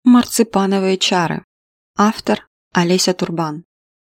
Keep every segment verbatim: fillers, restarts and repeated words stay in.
Марципановые чары. Автор Олеся Турбан.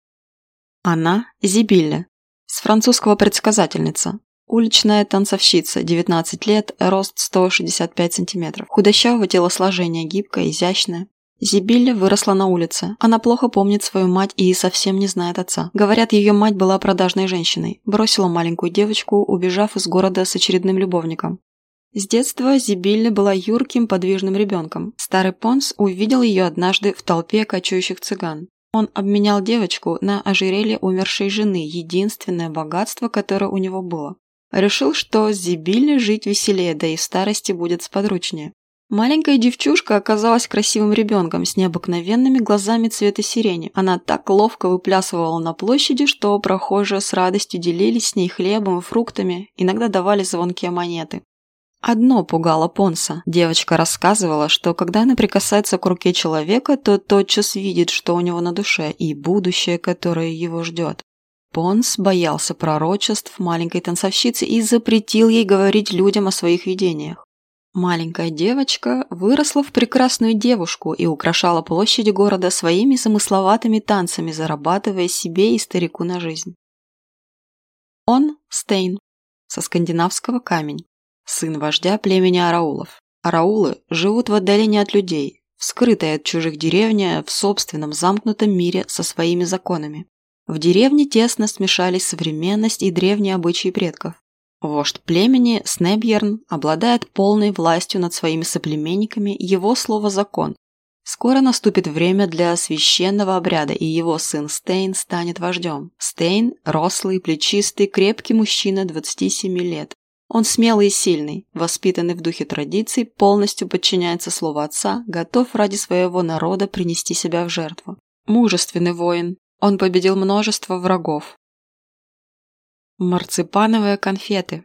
Она Зибилле. С французского предсказательница. Уличная танцовщица, девятнадцать лет, рост сто шестьдесят пять сантиметров. Худощавого телосложения, гибкое, изящное. Зибилле выросла на улице. Она плохо помнит свою мать и совсем не знает отца. Говорят, ее мать была продажной женщиной. Бросила маленькую девочку, убежав из города с очередным любовником. С детства Зибилле была юрким, подвижным ребенком. Старый Понс увидел ее однажды в толпе кочующих цыган. Он обменял девочку на ожерелье умершей жены, единственное богатство, которое у него было. Решил, что с Зибилле жить веселее, да и в старости будет сподручнее. Маленькая девчушка оказалась красивым ребенком с необыкновенными глазами цвета сирени. Она так ловко выплясывала на площади, что прохожие с радостью делились с ней хлебом и фруктами, иногда давали звонкие монеты. Одно пугало Понса. Девочка рассказывала, что когда она прикасается к руке человека, то тотчас видит, что у него на душе, и будущее, которое его ждет. Понс боялся пророчеств маленькой танцовщицы и запретил ей говорить людям о своих видениях. Маленькая девочка выросла в прекрасную девушку и украшала площади города своими замысловатыми танцами, зарабатывая себе и старику на жизнь. Он Стейн, со скандинавского камень. Сын вождя племени араулов. Араулы живут в отдалении от людей, в скрытой от чужих деревне, в собственном замкнутом мире со своими законами. В деревне тесно смешались современность и древние обычаи предков. Вождь племени Снебьерн обладает полной властью над своими соплеменниками, его слово закон. Скоро наступит время для священного обряда, и его сын Стейн станет вождем. Стейн – рослый, плечистый, крепкий мужчина двадцати семи лет. Он смелый и сильный, воспитанный в духе традиций, полностью подчиняется слову отца, готов ради своего народа принести себя в жертву. Мужественный воин, он победил множество врагов. Марципановые конфеты.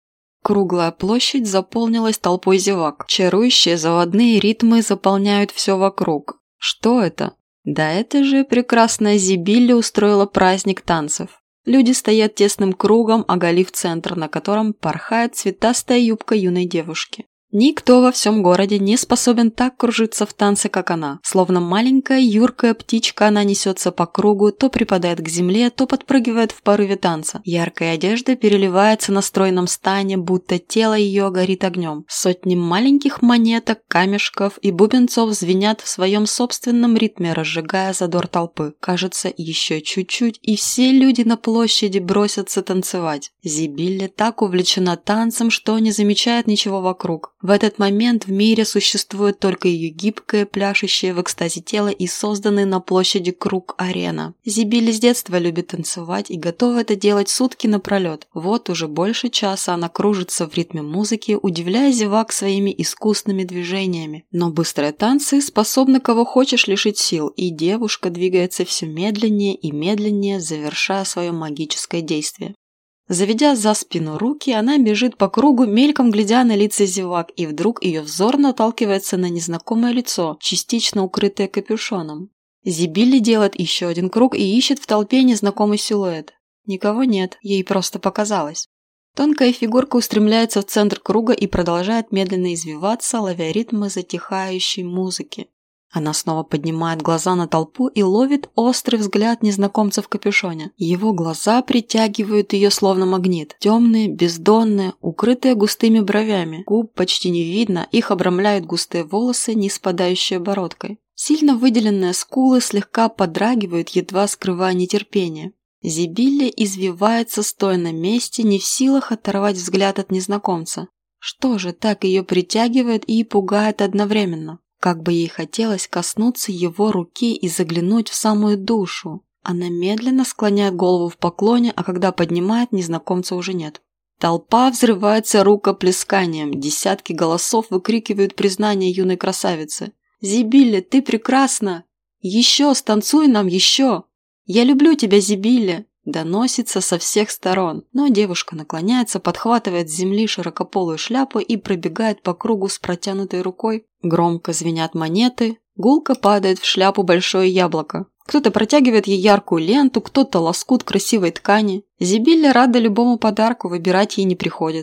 Круглая площадь заполнилась толпой зевак. Чарующие заводные ритмы заполняют все вокруг. Что это? Да это же прекрасная Зибилле устроила праздник танцев. Люди стоят тесным кругом, оголив центр, на котором порхает цветастая юбка юной девушки. Никто во всем городе не способен так кружиться в танце, как она. Словно маленькая юркая птичка, она несется по кругу, то припадает к земле, то подпрыгивает в порыве танца. Яркая одежда переливается на стройном стане, будто тело ее горит огнем. Сотни маленьких монеток, камешков и бубенцов звенят в своем собственном ритме, разжигая задор толпы. Кажется, еще чуть-чуть, и все люди на площади бросятся танцевать. Зибилле так увлечена танцем, что не замечает ничего вокруг. В этот момент в мире существует только ее гибкое, пляшущее в экстазе тело и созданный на площади круг-арена. Зибилле с детства любит танцевать и готова это делать сутки напролет. Вот уже больше часа она кружится в ритме музыки, удивляя зевак своими искусными движениями. Но быстрые танцы способны кого хочешь лишить сил, и девушка двигается все медленнее и медленнее, завершая свое магическое действие. Заведя за спину руки, она бежит по кругу, мельком глядя на лица зевак, и вдруг ее взор наталкивается на незнакомое лицо, частично укрытое капюшоном. Зибилле делает еще один круг и ищет в толпе незнакомый силуэт. Никого нет, ей просто показалось. Тонкая фигурка устремляется в центр круга и продолжает медленно извиваться, ловя ритмы затихающей музыки. Она снова поднимает глаза на толпу и ловит острый взгляд незнакомца в капюшоне. Его глаза притягивают ее словно магнит. Темные, бездонные, укрытые густыми бровями. Губ почти не видно, их обрамляют густые волосы, не спадающие бородкой. Сильно выделенные скулы слегка подрагивают, едва скрывая нетерпение. Зибилле извивается, стоя на месте, не в силах оторвать взгляд от незнакомца. Что же так ее притягивает и пугает одновременно? Как бы ей хотелось коснуться его руки и заглянуть в самую душу. Она медленно склоняет голову в поклоне, а когда поднимает, незнакомца уже нет. Толпа взрывается рукоплесканием, десятки голосов выкрикивают признание юной красавицы. «Зибилле, ты прекрасна! Еще, станцуй нам, еще! Я люблю тебя, Зибилле!» Доносится со всех сторон, но девушка наклоняется, подхватывает с земли широкополую шляпу и пробегает по кругу с протянутой рукой. Громко звенят монеты, гулко падает в шляпу большое яблоко. Кто-то протягивает ей яркую ленту, кто-то лоскут красивой ткани. Зибилле рада любому подарку, выбирать ей не приходится.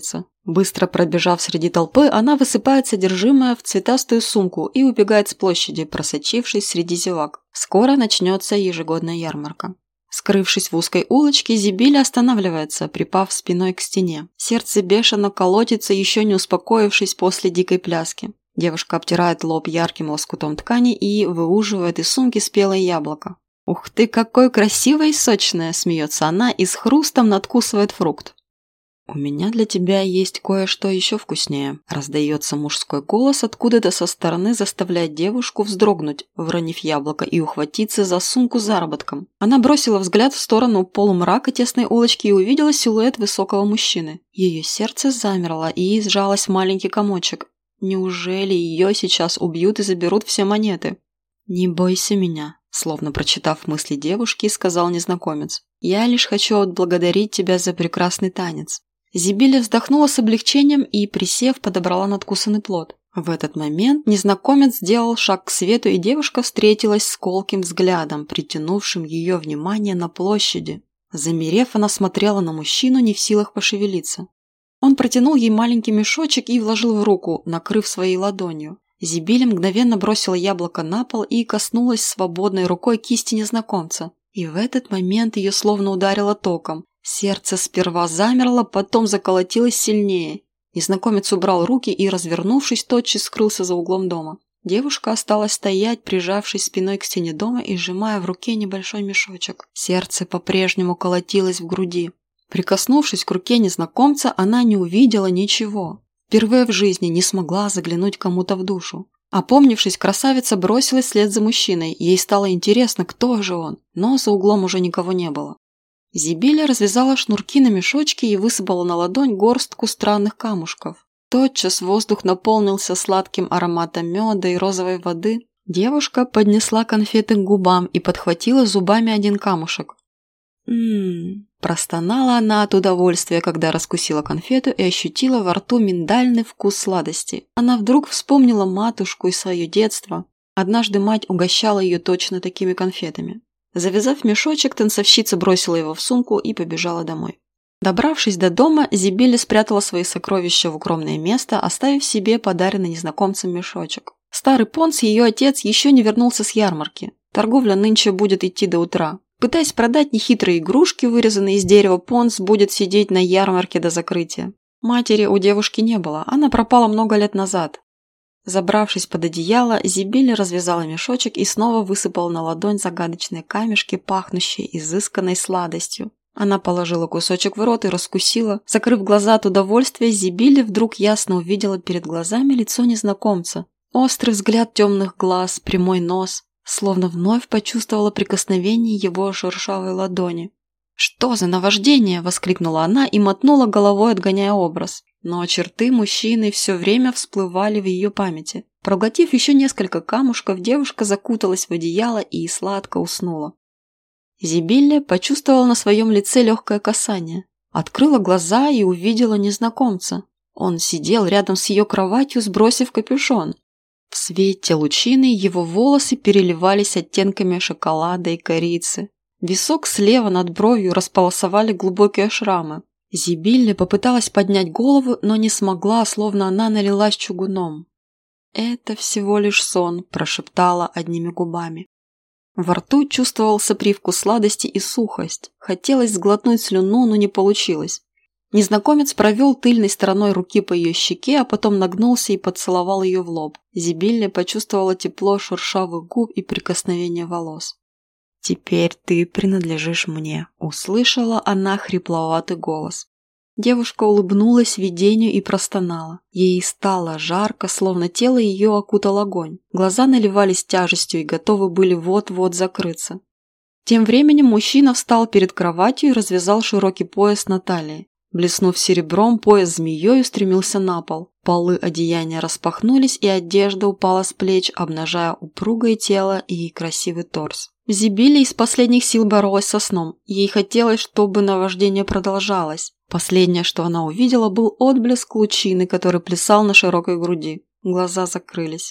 Быстро пробежав среди толпы, она высыпает содержимое в цветастую сумку и убегает с площади, просочившись среди зевак. Скоро начнется ежегодная ярмарка. Скрывшись в узкой улочке, Зибиля останавливается, припав спиной к стене. Сердце бешено колотится, еще не успокоившись после дикой пляски. Девушка обтирает лоб ярким лоскутом ткани и выуживает из сумки спелое яблоко. «Ух ты, какое красивое и сочное!» – смеется она и с хрустом надкусывает фрукт. «У меня для тебя есть кое-что еще вкуснее», – раздается мужской голос откуда-то со стороны, заставляя девушку вздрогнуть, выронив яблоко и ухватиться за сумку с заработком. Она бросила взгляд в сторону полумрака тесной улочки и увидела силуэт высокого мужчины. Ее сердце замерло и сжалось в маленький комочек. Неужели ее сейчас убьют и заберут все монеты? «Не бойся меня», – словно прочитав мысли девушки, сказал незнакомец. «Я лишь хочу отблагодарить тебя за прекрасный танец». Зибиля вздохнула с облегчением и, присев, подобрала надкусанный плод. В этот момент незнакомец сделал шаг к свету, и девушка встретилась с колким взглядом, притянувшим ее внимание на площади. Замерев, она смотрела на мужчину, не в силах пошевелиться. Он протянул ей маленький мешочек и вложил в руку, накрыв своей ладонью. Зибиля мгновенно бросила яблоко на пол и коснулась свободной рукой кисти незнакомца. И в этот момент ее словно ударило током. Сердце сперва замерло, потом заколотилось сильнее. Незнакомец убрал руки и, развернувшись, тотчас скрылся за углом дома. Девушка осталась стоять, прижавшись спиной к стене дома и сжимая в руке небольшой мешочек. Сердце по-прежнему колотилось в груди. Прикоснувшись к руке незнакомца, она не увидела ничего. Впервые в жизни не смогла заглянуть кому-то в душу. Опомнившись, красавица бросилась вслед за мужчиной. Ей стало интересно, кто же он, но за углом уже никого не было. Зибиля развязала шнурки на мешочке и высыпала на ладонь горстку странных камушков. Тотчас воздух наполнился сладким ароматом меда и розовой воды. Девушка поднесла конфеты к губам и подхватила зубами один камушек. «М-м-м», простонала она от удовольствия, когда раскусила конфету и ощутила во рту миндальный вкус сладости. Она вдруг вспомнила матушку и свое детство. Однажды мать угощала ее точно такими конфетами. Завязав мешочек, танцовщица бросила его в сумку и побежала домой. Добравшись до дома, Зибиля спрятала свои сокровища в укромное место, оставив себе подаренный незнакомцем мешочек. Старый Понс, ее отец, еще не вернулся с ярмарки. Торговля нынче будет идти до утра. Пытаясь продать нехитрые игрушки, вырезанные из дерева, Понс будет сидеть на ярмарке до закрытия. Матери у девушки не было, она пропала много лет назад. Забравшись под одеяло, Зибиля развязала мешочек и снова высыпала на ладонь загадочные камешки, пахнущие изысканной сладостью. Она положила кусочек в рот и раскусила. Закрыв глаза от удовольствия, Зибиля вдруг ясно увидела перед глазами лицо незнакомца. Острый взгляд темных глаз, прямой нос. Словно вновь почувствовала прикосновение его шершавой ладони. «Что за наваждение?» – воскликнула она и мотнула головой, отгоняя образ. Но черты мужчины все время всплывали в ее памяти. Проглотив еще несколько камушков, девушка закуталась в одеяло и сладко уснула. Зибиля почувствовала на своем лице легкое касание. Открыла глаза и увидела незнакомца. Он сидел рядом с ее кроватью, сбросив капюшон. В свете лучины его волосы переливались оттенками шоколада и корицы. Висок слева над бровью располосовали глубокие шрамы. Зибиля попыталась поднять голову, но не смогла, словно она налилась чугуном. «Это всего лишь сон», – прошептала одними губами. Во рту чувствовался привкус сладости и сухость. Хотелось сглотнуть слюну, но не получилось. Незнакомец провел тыльной стороной руки по ее щеке, а потом нагнулся и поцеловал ее в лоб. Зибиля почувствовала тепло шершавых губ и прикосновение волос. «Теперь ты принадлежишь мне», – услышала она хрипловатый голос. Девушка улыбнулась видению и простонала. Ей стало жарко, словно тело ее окутал огонь. Глаза наливались тяжестью и готовы были вот-вот закрыться. Тем временем мужчина встал перед кроватью и развязал широкий пояс на талии. Блеснув серебром, пояс змеей устремился на пол. Полы одеяния распахнулись, и одежда упала с плеч, обнажая упругое тело и красивый торс. Зибиля из последних сил боролась со сном. Ей хотелось, чтобы наваждение продолжалось. Последнее, что она увидела, был отблеск лучины, который плясал на широкой груди. Глаза закрылись.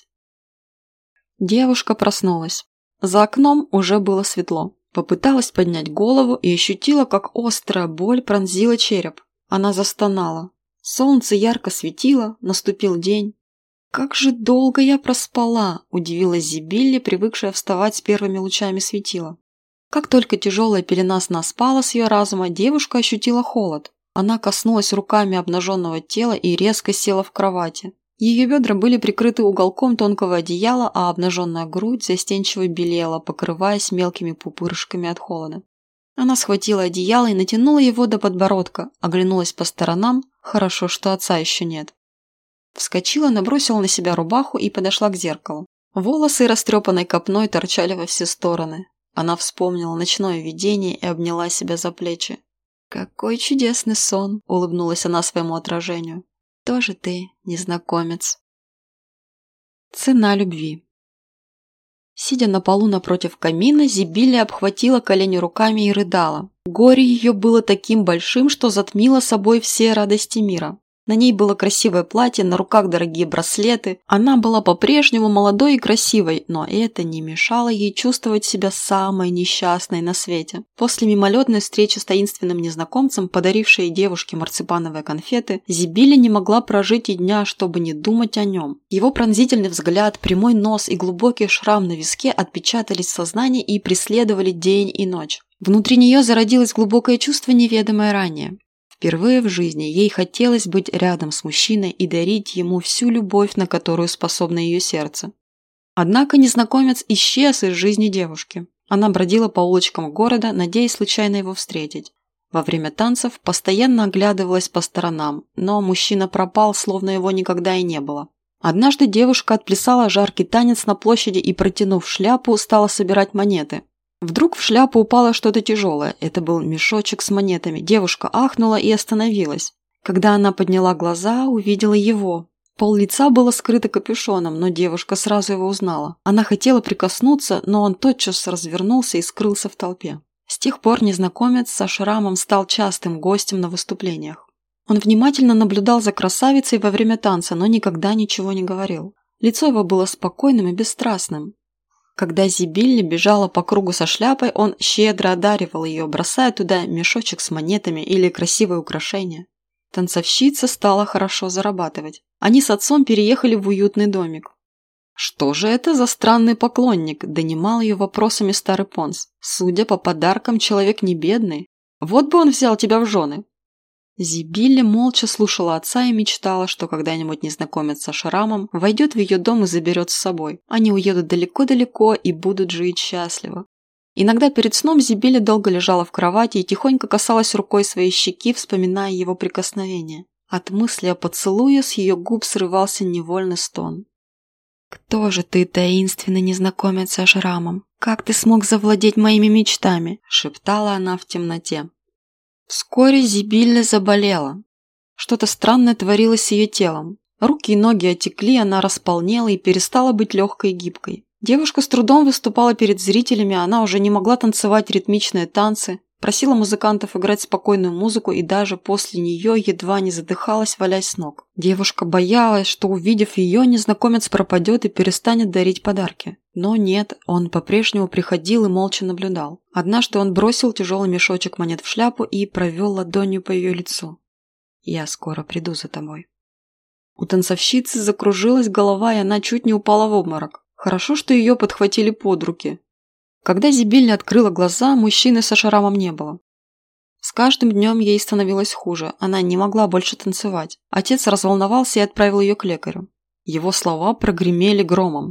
Девушка проснулась. За окном уже было светло. Попыталась поднять голову и ощутила, как острая боль пронзила череп. Она застонала. Солнце ярко светило, наступил день. «Как же долго я проспала!» – удивилась Зибилли, привыкшая вставать с первыми лучами светила. Как только тяжелая пелена сна спала с ее разума, девушка ощутила холод. Она коснулась руками обнаженного тела и резко села в кровати. Ее бедра были прикрыты уголком тонкого одеяла, а обнаженная грудь застенчиво белела, покрываясь мелкими пупырышками от холода. Она схватила одеяло и натянула его до подбородка, оглянулась по сторонам, хорошо, что отца еще нет. Вскочила, набросила на себя рубаху и подошла к зеркалу. Волосы растрепанной копной торчали во все стороны. Она вспомнила ночное видение и обняла себя за плечи. «Какой чудесный сон!» – улыбнулась она своему отражению. «Тоже ты, незнакомец». Цена любви. Сидя на полу напротив камина, Зибилли обхватила колени руками и рыдала. Горе ее было таким большим, что затмило собой все радости мира. На ней было красивое платье, на руках дорогие браслеты. Она была по-прежнему молодой и красивой, но это не мешало ей чувствовать себя самой несчастной на свете. После мимолетной встречи с таинственным незнакомцем, подарившей девушке марципановые конфеты, Зибилли не могла прожить и дня, чтобы не думать о нем. Его пронзительный взгляд, прямой нос и глубокий шрам на виске отпечатались в сознании и преследовали день и ночь. Внутри нее зародилось глубокое чувство, неведомое ранее. Впервые в жизни ей хотелось быть рядом с мужчиной и дарить ему всю любовь, на которую способно ее сердце. Однако незнакомец исчез из жизни девушки. Она бродила по улочкам города, надеясь случайно его встретить. Во время танцев постоянно оглядывалась по сторонам, но мужчина пропал, словно его никогда и не было. Однажды девушка отплясала жаркий танец на площади и, протянув шляпу, стала собирать монеты. Вдруг в шляпу упало что-то тяжелое. Это был мешочек с монетами. Девушка ахнула и остановилась. Когда она подняла глаза, увидела его. Пол лица было скрыто капюшоном, но девушка сразу его узнала. Она хотела прикоснуться, но он тотчас развернулся и скрылся в толпе. С тех пор незнакомец со шрамом стал частым гостем на выступлениях. Он внимательно наблюдал за красавицей во время танца, но никогда ничего не говорил. Лицо его было спокойным и бесстрастным. Когда Зибилли бежала по кругу со шляпой, он щедро одаривал ее, бросая туда мешочек с монетами или красивые украшения. Танцовщица стала хорошо зарабатывать. Они с отцом переехали в уютный домик. «Что же это за странный поклонник?» – донимал ее вопросами старый Понс. «Судя по подаркам, человек не бедный. Вот бы он взял тебя в жены». Зибилли молча слушала отца и мечтала, что когда-нибудь незнакомец со шрамом войдет в ее дом и заберет с собой. Они уедут далеко-далеко и будут жить счастливо. Иногда перед сном Зибилли долго лежала в кровати и тихонько касалась рукой своей щеки, вспоминая его прикосновение. От мысли о поцелуе с ее губ срывался невольный стон. «Кто же ты, таинственный незнакомец со шрамом? Как ты смог завладеть моими мечтами?» – шептала она в темноте. Вскоре Зибилли заболела. Что-то странное творилось с ее телом. Руки и ноги отекли, она располнела и перестала быть легкой и гибкой. Девушка с трудом выступала перед зрителями, она уже не могла танцевать ритмичные танцы, просила музыкантов играть спокойную музыку и даже после нее едва не задыхалась, валясь с ног. Девушка боялась, что, увидев ее, незнакомец пропадет и перестанет дарить подарки. Но нет, он по-прежнему приходил и молча наблюдал. Однажды он бросил тяжелый мешочек монет в шляпу и провел ладонью по ее лицу. «Я скоро приду за тобой». У танцовщицы закружилась голова, и она чуть не упала в обморок. Хорошо, что ее подхватили под руки. Когда Зибилли открыла глаза, мужчины со шрамом не было. С каждым днем ей становилось хуже, она не могла больше танцевать. Отец разволновался и отправил ее к лекарю. Его слова прогремели громом.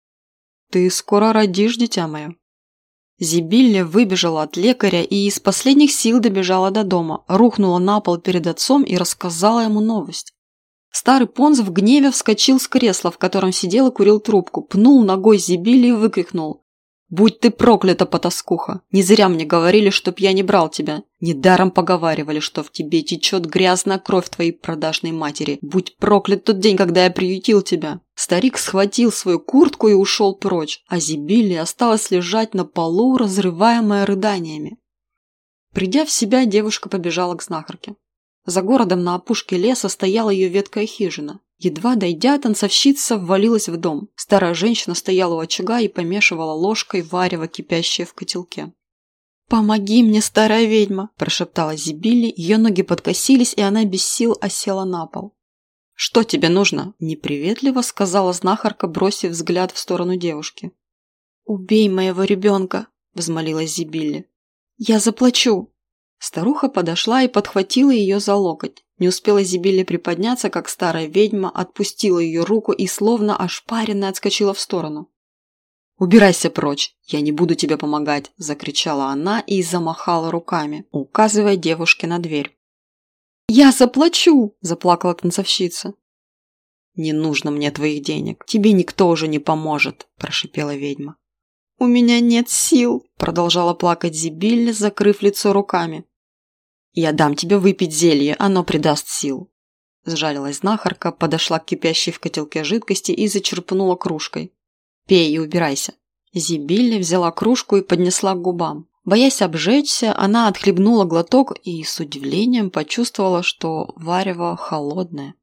«Ты скоро родишь, дитя мое». Зибилли выбежала от лекаря и из последних сил добежала до дома, рухнула на пол перед отцом и рассказала ему новость. Старый Понс в гневе вскочил с кресла, в котором сидел и курил трубку, пнул ногой Зибилли и выкрикнул: «Будь ты проклята, потаскуха! Не зря мне говорили, чтоб я не брал тебя. Недаром поговаривали, что в тебе течет грязная кровь твоей продажной матери. Будь проклят тот день, когда я приютил тебя!» Старик схватил свою куртку и ушел прочь, а Зибилли осталась лежать на полу, разрываемая рыданиями. Придя в себя, девушка побежала к знахарке. За городом на опушке леса стояла ее ветхая хижина. Едва дойдя, танцовщица ввалилась в дом. Старая женщина стояла у очага и помешивала ложкой варево, кипящее в котелке. «Помоги мне, старая ведьма!» – прошептала Зибилли, ее ноги подкосились, и она без сил осела на пол. «Что тебе нужно?» – неприветливо сказала знахарка, бросив взгляд в сторону девушки. «Убей моего ребенка!» – взмолилась Зибилли. «Я заплачу!» Старуха подошла и подхватила ее за локоть. Не успела Зибилли приподняться, как старая ведьма отпустила ее руку и, словно ошпаренная, отскочила в сторону. «Убирайся прочь! Я не буду тебе помогать!» – закричала она и замахала руками, указывая девушке на дверь. «Я заплачу!» – заплакала танцовщица. «Не нужно мне твоих денег, тебе никто уже не поможет!» – прошипела ведьма. «У меня нет сил!» – продолжала плакать Зибилли, закрыв лицо руками. «Я дам тебе выпить зелье, оно придаст сил!» Сжалилась знахарка, подошла к кипящей в котелке жидкости и зачерпнула кружкой. «Пей и убирайся!» Зибилли взяла кружку и поднесла к губам. Боясь обжечься, она отхлебнула глоток и с удивлением почувствовала, что варево холодное.